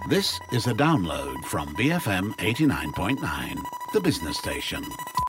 This is a download from BFM 89.9, the business station.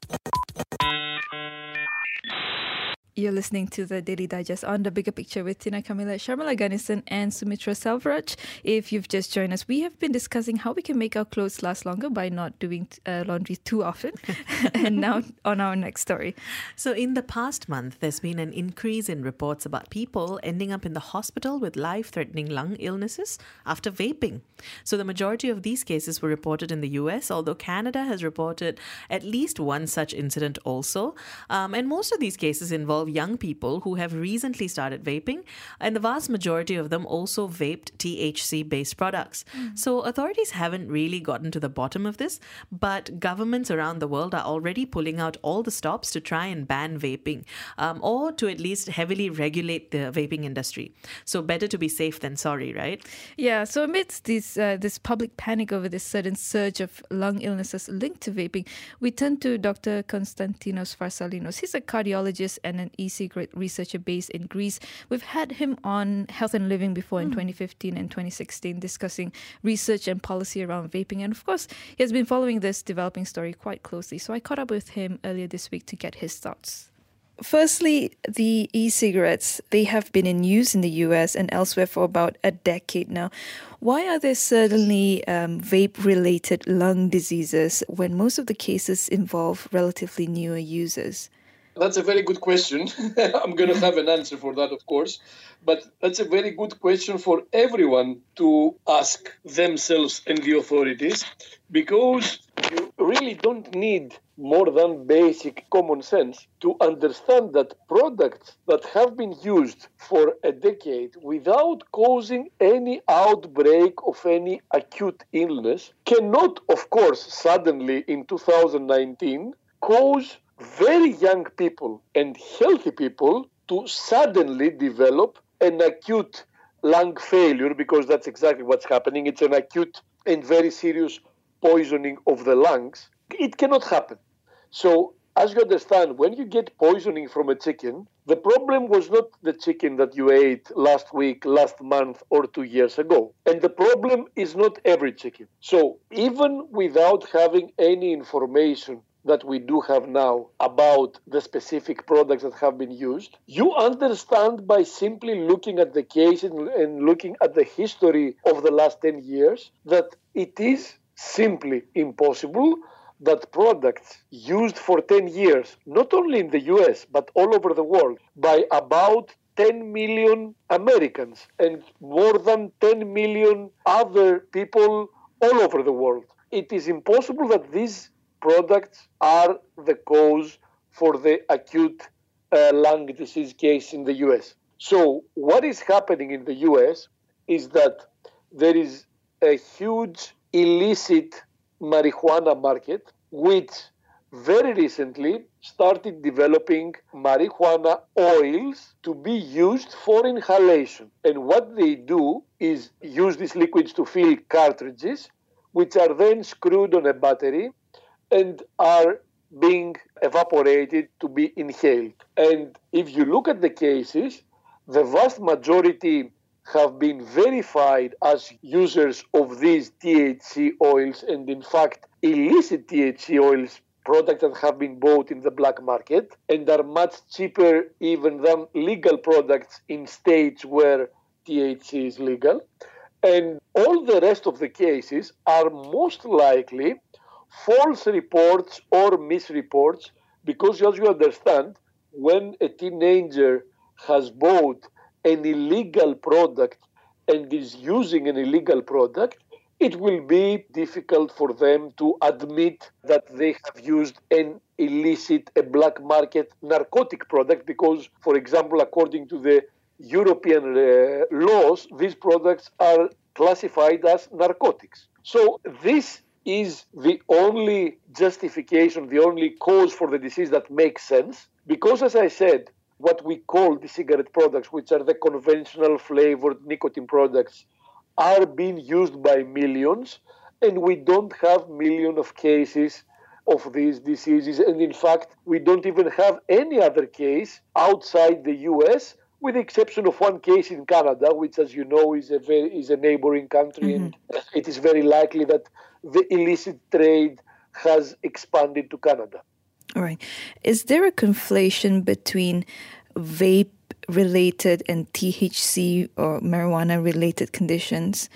You're listening to the Daily Digest on The Bigger Picture with Tina Kamila, Sharmila Ganesan and Sumitra Selvaraj. If you've just joined us, we have been discussing how we can make our clothes last longer by not doing laundry too often. And now on our next story. So in the past month, there's been an increase in reports about people ending up in the hospital with life-threatening lung illnesses after vaping. So the majority of these cases were reported in the US, although Canada has reported at least one such incident also. And most of these cases involve young people who have recently started vaping, and the vast majority of them also vaped THC-based products. So authorities haven't really gotten to the bottom of this, but governments around the world are already pulling out all the stops to try and ban vaping, or to at least heavily regulate the vaping industry. So better to be safe than sorry, right? Yeah, so amidst this public panic over this sudden surge of lung illnesses linked to vaping, we turn to Dr. Konstantinos Farsalinos. He's a cardiologist and an e-cigarette researcher based in Greece. We've had him on Health and Living before in 2015 and 2016 discussing research and policy around vaping. And of course, he has been following this developing story quite closely. So I caught up with him earlier this week to get his thoughts. Firstly, the e-cigarettes, they have been in use in the US and elsewhere for about a decade now. Why are there suddenly vape-related lung diseases when most of the cases involve relatively newer users? That's a very good question. I'm going to have an answer for that, of course. But that's a very good question for everyone to ask themselves and the authorities, because you really don't need more than basic common sense to understand that products that have been used for a decade without causing any outbreak of any acute illness cannot, of course, suddenly in 2019 cause very young people and healthy people to suddenly develop an acute lung failure, because that's exactly what's happening. It's an acute and very serious poisoning of the lungs. It cannot happen. So, as you understand, when you get poisoning from a chicken, the problem was not the chicken that you ate last week, last month, or 2 years ago. And the problem is not every chicken. So, even without having any information that we do have now about the specific products that have been used, you understand by simply looking at the case and looking at the history of the last 10 years that it is simply impossible that products used for 10 years, not only in the US, but all over the world, by about 10 million Americans and more than 10 million other people all over the world. It is impossible that these products are the cause for the acute lung disease case in the US. So what is happening in the US is that there is a huge illicit marijuana market, which very recently started developing marijuana oils to be used for inhalation. And what they do is use these liquids to fill cartridges, which are then screwed on a battery and are being evaporated to be inhaled. And if you look at the cases, the vast majority have been verified as users of these THC oils, and in fact, illicit THC oils, products that have been bought in the black market and are much cheaper even than legal products in states where THC is legal. And all the rest of the cases are most likely false reports or misreports, because as you understand, when a teenager has bought an illegal product and is using an illegal product, it will be difficult for them to admit that they have used an illicit, a black market narcotic product, because, for example, according to the European laws, these products are classified as narcotics. So this is the only justification, the only cause for the disease that makes sense, because, as I said, what we call the cigarette products, which are the conventional flavored nicotine products, are being used by millions, and we don't have millions of cases of these diseases. And in fact, we don't even have any other case outside the US with the exception of one case in Canada, which, as you know, is a neighboring country, and it is very likely that the illicit trade has expanded to Canada. All right. Is there a conflation between vape-related and THC or marijuana-related conditions,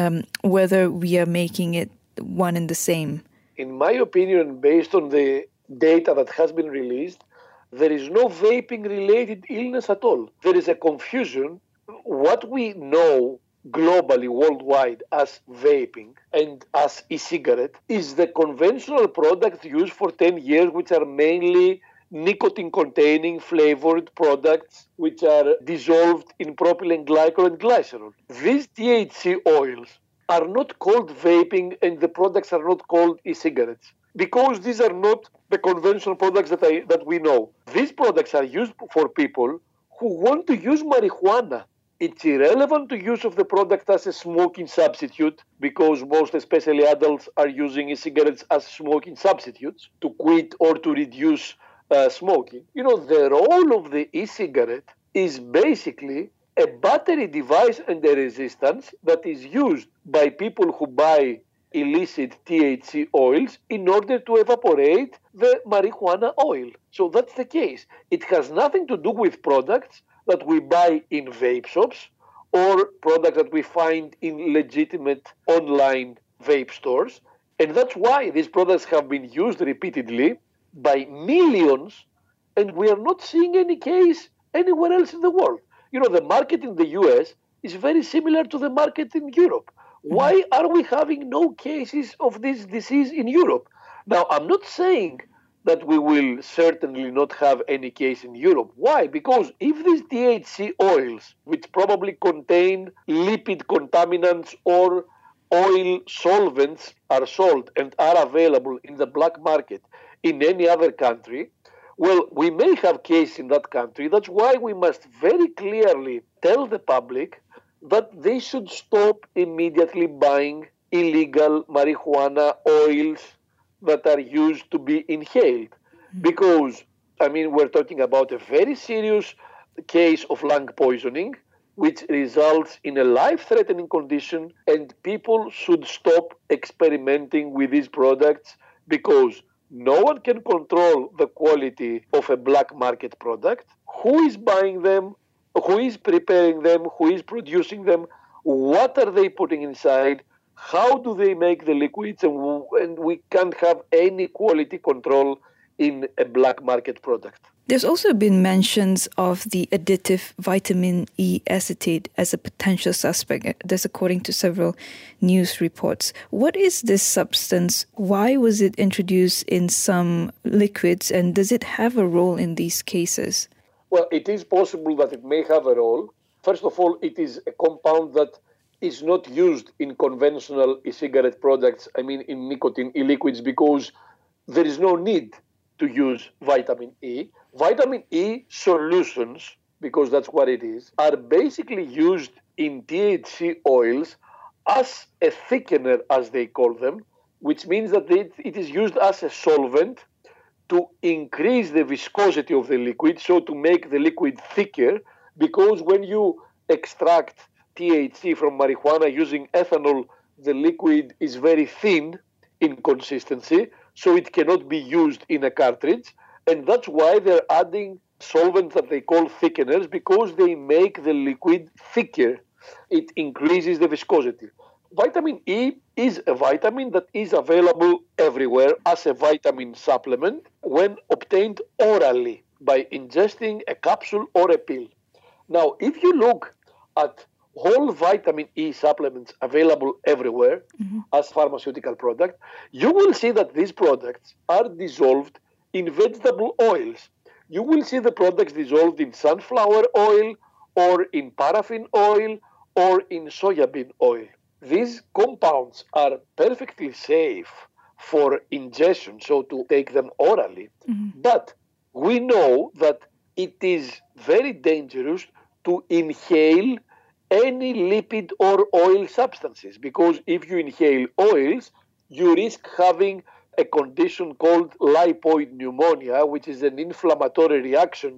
whether we are making it one and the same? In my opinion, based on the data that has been released, there is no vaping-related illness at all. There is a confusion. What we know globally, worldwide, as vaping and as e-cigarette is the conventional products used for 10 years, which are mainly nicotine-containing flavored products, which are dissolved in propylene glycol and glycerol. These THC oils are not called vaping, and the products are not called e-cigarettes, because these are not the conventional products that we know. These products are used for people who want to use marijuana. It's irrelevant to use of the product as a smoking substitute, because most, especially adults, are using e-cigarettes as smoking substitutes to quit or to reduce smoking. You know, the role of the e-cigarette is basically a battery device and a resistance that is used by people who buy illicit THC oils in order to evaporate the marijuana oil. So that's the case. It has nothing to do with products that we buy in vape shops or products that we find in legitimate online vape stores. And that's why these products have been used repeatedly by millions, and we are not seeing any case anywhere else in the world. You know, the market in the US is very similar to the market in Europe. Why are we having no cases of this disease in Europe? Now, I'm not saying that we will certainly not have any case in Europe. Why? Because if these THC oils, which probably contain lipid contaminants or oil solvents, are sold and are available in the black market in any other country, well, we may have cases in that country. That's why we must very clearly tell the public that they should stop immediately buying illegal marijuana oils that are used to be inhaled. Because, I mean, we're talking about a very serious case of lung poisoning, which results in a life-threatening condition, and people should stop experimenting with these products, because no one can control the quality of a black market product. Who is buying them? Who is preparing them? Who is producing them? What are they putting inside? How do they make the liquids? And we can't have any quality control in a black market product. There's also been mentions of the additive vitamin E acetate as a potential suspect. That's according to several news reports. What is this substance? Why was it introduced in some liquids? And does it have a role in these cases? Well, it is possible that it may have a role. First of all, it is a compound that is not used in conventional e-cigarette products, I mean in nicotine e-liquids, because there is no need to use vitamin E. Vitamin E solutions, because that's what it is, are basically used in THC oils as a thickener, as they call them, which means that it is used as a solvent to increase the viscosity of the liquid, so to make the liquid thicker, because when you extract THC from marijuana using ethanol, the liquid is very thin in consistency, so it cannot be used in a cartridge. And that's why they're adding solvents that they call thickeners, because they make the liquid thicker. It increases the viscosity. Vitamin E is a vitamin that is available everywhere as a vitamin supplement when obtained orally by ingesting a capsule or a pill. Now, if you look at whole vitamin E supplements available everywhere as pharmaceutical product, you will see that these products are dissolved in vegetable oils. You will see the products dissolved in sunflower oil or in paraffin oil or in soybean oil. These compounds are perfectly safe for ingestion, so to take them orally. But we know that it is very dangerous to inhale any lipid or oil substances, because if you inhale oils, you risk having a condition called lipoid pneumonia, which is an inflammatory reaction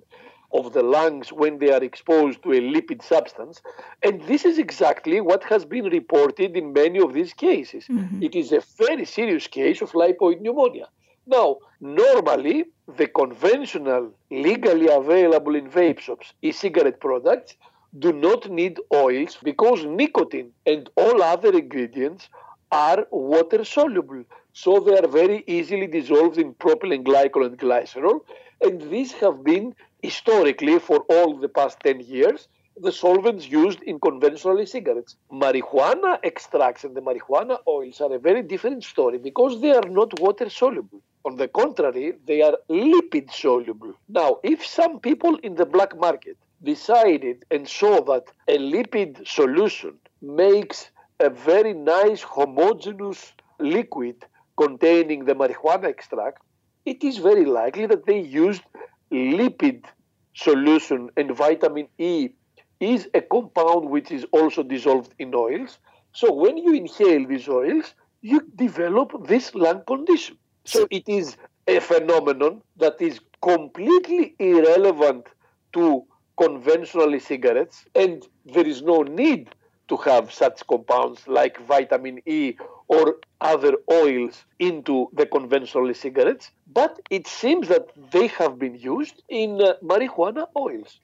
of the lungs when they are exposed to a lipid substance. And this is exactly what has been reported in many of these cases. It is a very serious case of lipoid pneumonia. Now, normally, the conventional, legally available in vape shops e-cigarette products do not need oils because nicotine and all other ingredients are water soluble. So they are very easily dissolved in propylene glycol and glycerol. And these have been historically, for all the past 10 years, the solvents used in conventional e-cigarettes. Marijuana extracts and the marijuana oils are a very different story because they are not water soluble. On the contrary, they are lipid soluble. Now, if some people in the black market decided and saw that a lipid solution makes a very nice homogeneous liquid containing the marijuana extract, it is very likely that they used lipid solution, and vitamin E is a compound which is also dissolved in oils. So when you inhale these oils, you develop this lung condition. So it is a phenomenon that is completely irrelevant to conventional cigarettes, and there is no need to have such compounds like vitamin E or other oils into the conventional cigarettes, but it seems that they have been used in marijuana oils.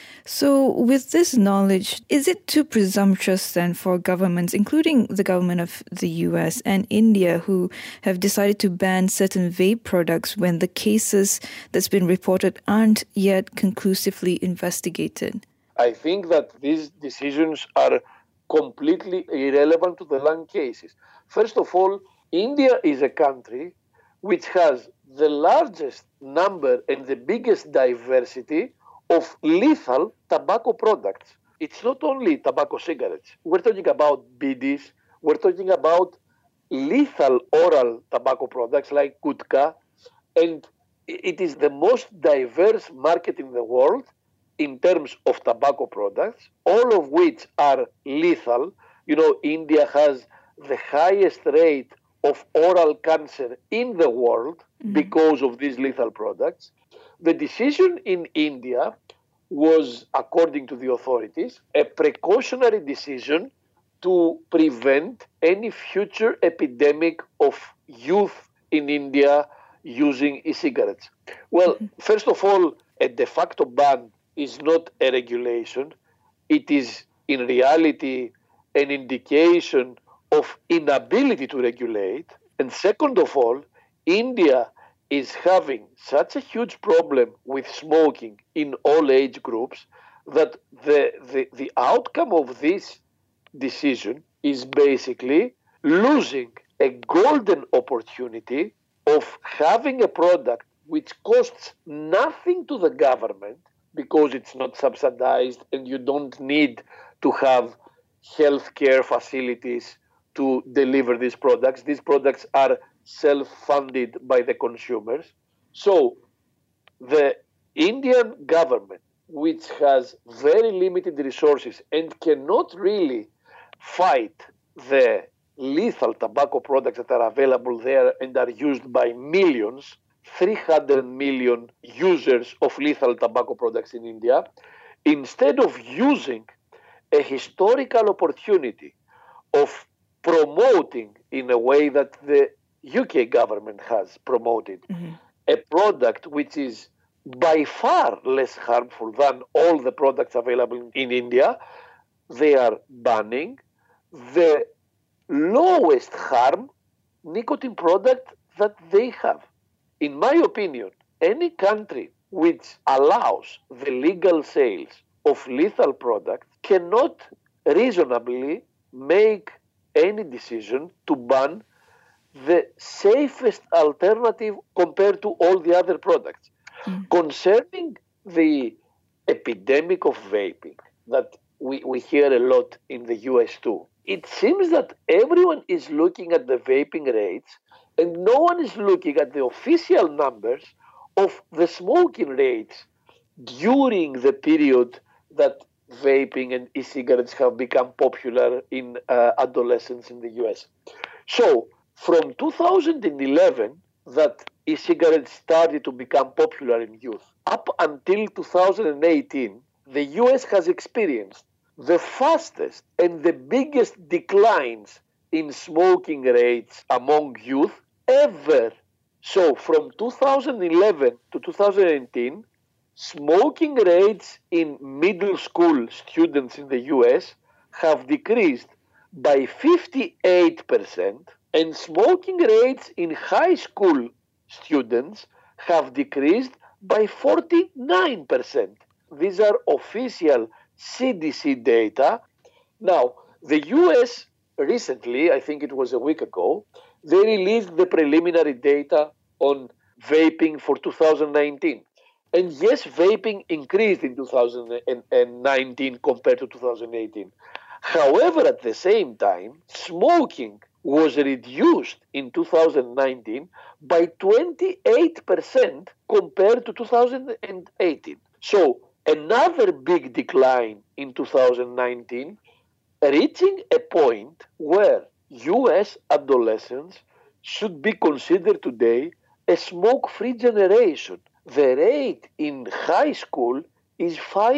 So with this knowledge, is it too presumptuous then for governments, including the government of the US and India, who have decided to ban certain vape products when the cases that's been reported aren't yet conclusively investigated? I think that these decisions are completely irrelevant to the lung cases. First of all, India is a country which has the largest number and the biggest diversity of lethal tobacco products. It's not only tobacco cigarettes. We're talking about bidis. We're talking about lethal oral tobacco products like gutka. And it is the most diverse market in the world in terms of tobacco products, all of which are lethal. You know, India has the highest rate of oral cancer in the world because of these lethal products. The decision in India was, according to the authorities, a precautionary decision to prevent any future epidemic of youth in India using e-cigarettes. Well, first of all, a de facto ban is not a regulation. It is, in reality, an indication of inability to regulate. And second of all, India is having such a huge problem with smoking in all age groups that the outcome of this decision is basically losing a golden opportunity of having a product which costs nothing to the government because it's not subsidized and you don't need to have healthcare facilities to deliver these products. These products are self-funded by the consumers. So the Indian government, which has very limited resources and cannot really fight the lethal tobacco products that are available there and are used by millions, 300 million users of lethal tobacco products in India, instead of using a historical opportunity of promoting in a way that the UK government has promoted a product which is by far less harmful than all the products available in India, they are banning the lowest harm nicotine product that they have. In my opinion, any country which allows the legal sales of lethal products cannot reasonably make any decision to ban the safest alternative compared to all the other products. Concerning the epidemic of vaping that we hear a lot in the US too, it seems that everyone is looking at the vaping rates and no one is looking at the official numbers of the smoking rates during the period that vaping and e-cigarettes have become popular in adolescents in the US. So from 2011, that e-cigarettes started to become popular in youth. Up until 2018, the US has experienced the fastest and the biggest declines in smoking rates among youth ever. So from 2011 to 2018, smoking rates in middle school students in the US have decreased by 58%, and smoking rates in high school students have decreased by 49%. These are official CDC data. Now, the US recently, I think it was a week ago, they released the preliminary data on vaping for 2019. And yes, vaping increased in 2019 compared to 2018. However, at the same time, smoking was reduced in 2019 by 28% compared to 2018. So another big decline in 2019, reaching a point where US adolescents should be considered today a smoke-free generation. The rate in high school is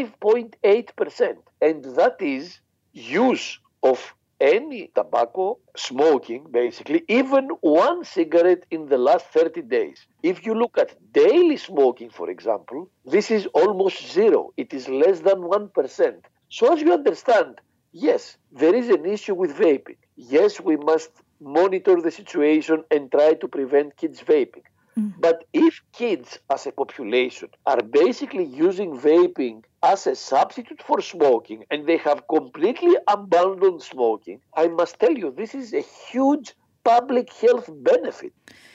5.8%, and that is use of any tobacco, smoking, basically, even one cigarette in the last 30 days. If you look at daily smoking, for example, this is almost zero. It is less than 1%. So as you understand, yes, there is an issue with vaping. Yes, we must monitor the situation and try to prevent kids vaping. But if kids as a population are basically using vaping as a substitute for smoking and they have completely abandoned smoking, I must tell you, this is a huge public health benefit.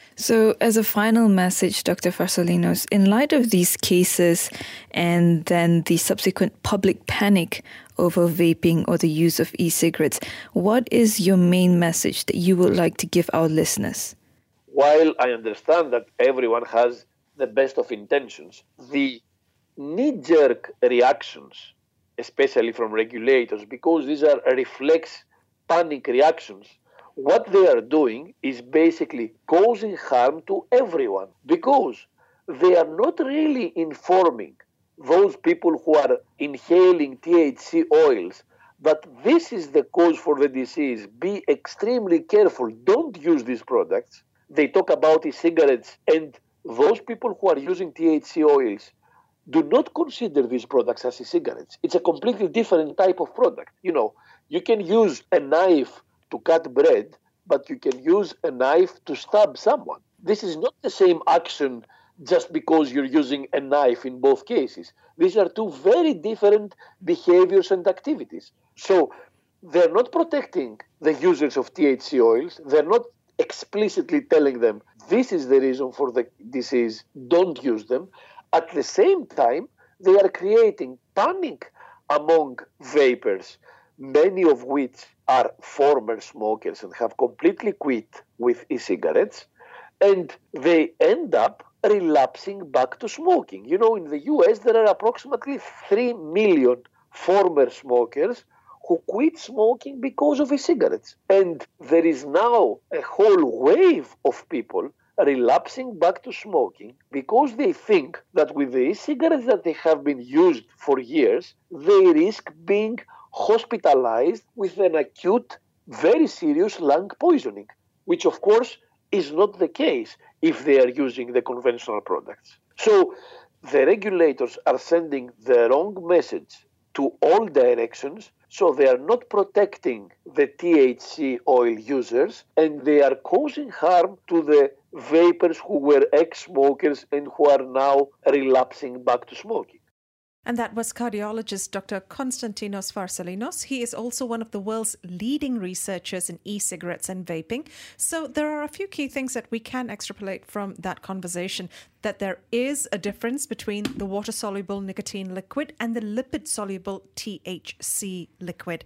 So as a final message, Dr. Farsalinos, in light of these cases and then the subsequent public panic over vaping or the use of e-cigarettes, what is your main message that you would like to give our listeners? While I understand that everyone has the best of intentions, the knee-jerk reactions, especially from regulators, because these are reflex panic reactions, what they are doing is basically causing harm to everyone, because they are not really informing those people who are inhaling THC oils that this is the cause for the disease. Be extremely careful. Don't use these products. They talk about e-cigarettes, and those people who are using THC oils do not consider these products as e-cigarettes. It's a completely different type of product. You know, you can use a knife to cut bread, but you can use a knife to stab someone. This is not the same action just because you're using a knife in both cases. These are two very different behaviors and activities. So they're not protecting the users of THC oils. They're not explicitly telling them this is the reason for the disease, don't use them. At the same time, they are creating panic among vapers, many of which are former smokers and have completely quit with e-cigarettes, and they end up relapsing back to smoking. You know, in the US, there are approximately 3 million former smokers who quit smoking because of e-cigarettes. And there is now a whole wave of people relapsing back to smoking because they think that with the e-cigarettes that they have been used for years, they risk being hospitalized with an acute, very serious lung poisoning, which of course is not the case if they are using the conventional products. So the regulators are sending the wrong message to all directions. So they are not protecting the THC oil users, and they are causing harm to the vapers who were ex-smokers and who are now relapsing back to smoking. And that was cardiologist Dr. Konstantinos Farsalinos. He is also one of the world's leading researchers in e-cigarettes and vaping. So there are a few key things that we can extrapolate from that conversation, that there is a difference between the water-soluble nicotine liquid and the lipid-soluble THC liquid.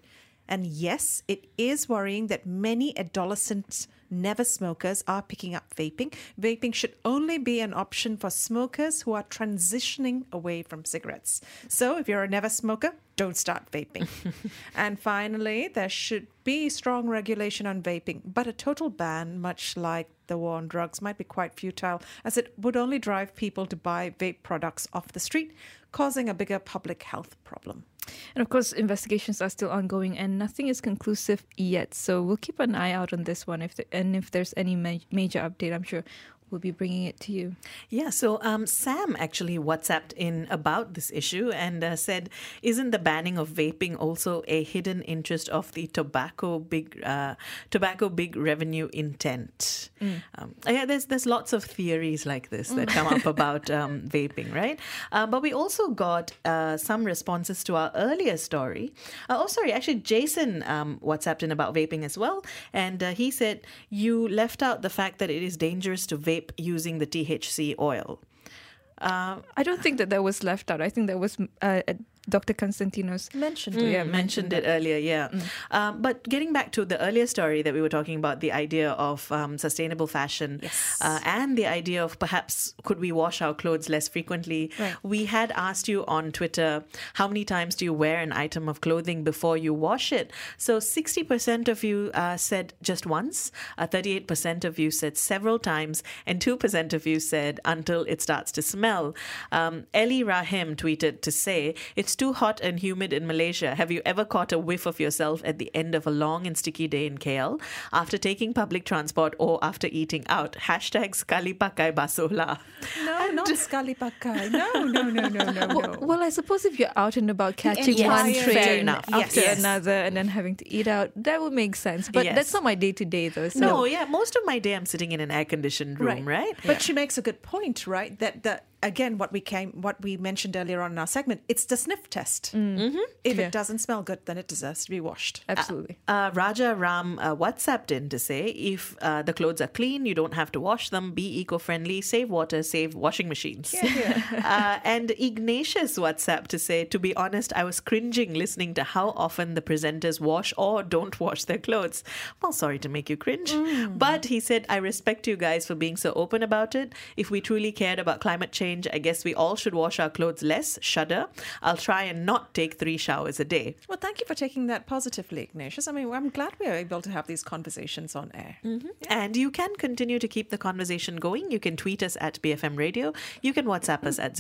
And yes, it is worrying that many adolescent never smokers are picking up vaping. Vaping should only be an option for smokers who are transitioning away from cigarettes. So if you're a never smoker, don't start vaping. And finally, there should be strong regulation on vaping, but a total ban, much like the war on drugs, might be quite futile, as it would only drive people to buy vape products off the street, causing a bigger public health problem. And of course, investigations are still ongoing and nothing is conclusive yet. So we'll keep an eye out on this one. If there's any major update, I'm sure we'll be bringing it to you. Yeah, so Sam actually WhatsApped in about this issue and said, isn't the banning of vaping also a hidden interest of the tobacco big revenue intent? Yeah, there's lots of theories like this that come up about vaping, right? But we also got some responses to our earlier story. Actually, Jason WhatsApped in about vaping as well. And he said, you left out the fact that it is dangerous to vape using the THC oil. I don't think that was left out. I think that was Dr. Konstantinos Mentioned it earlier, yeah. But getting back to the earlier story that we were talking about, the idea of sustainable fashion, Yes. and the idea of perhaps could we wash our clothes less frequently, Right. we had asked you on Twitter, how many times do you wear an item of clothing before you wash it? So 60% of you said just once, 38% of you said several times, and 2% of you said until it starts to smell. Ellie Rahim tweeted to say, it's too hot and humid in Malaysia. Have you ever caught a whiff of yourself at the end of a long and sticky day in KL after taking public transport or after eating out? Hashtag sekali pakai basuh lah. No, not sekali pakai. No. Well, I suppose if you're out and about catching one entire- train Fair enough. after Yes. another and then having to eat out, that would make sense. But Yes. that's not my day-to-day though. So No, yeah, most of my day I'm sitting in an air-conditioned room, right? But she makes a good point, right? That again, what we mentioned earlier on in our segment, it's the sniff test. If Yeah. it doesn't smell good, then it deserves to be washed. Absolutely. Raja Ram WhatsApped in to say, if the clothes are clean, you don't have to wash them, be eco-friendly, save water, save washing machines. And Ignatius WhatsApped to say, to be honest, I was cringing listening to how often the presenters wash or don't wash their clothes. Well, sorry to make you cringe. But he said, I respect you guys for being so open about it. If we truly cared about climate change, I guess we all should wash our clothes less. Shudder. I'll try and not take 3 showers a day. Well, thank you for taking that positively, Ignatius. I mean, I'm glad we are able to have these conversations on air. And you can continue to keep the conversation going. You can tweet us at BFM Radio. You can WhatsApp us at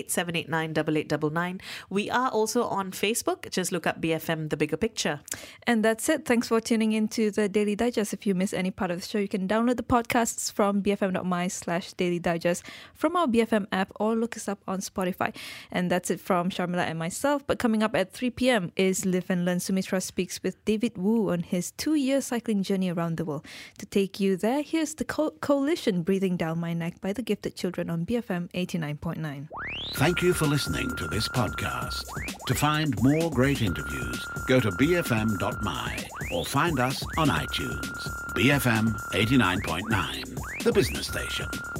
018-789-8899. We are also on Facebook. Just look up BFM The Bigger Picture. And that's it. Thanks for tuning in to the Daily Digest. If you miss any part of the show, you can download the podcasts from bfm.my/Daily Digest from our BFM app or look us up on Spotify. And that's it from Sharmila and myself. But coming up at 3 p.m. is Live and Learn. Sumitra speaks with David Wu on his 2-year cycling journey around the world. To take you there, here's the Coalition Breathing Down My Neck by the Gifted Children on BFM 89.9. Thank you for listening to this podcast. To find more great interviews, go to bfm.my or find us on iTunes. BFM 89.9, the business station.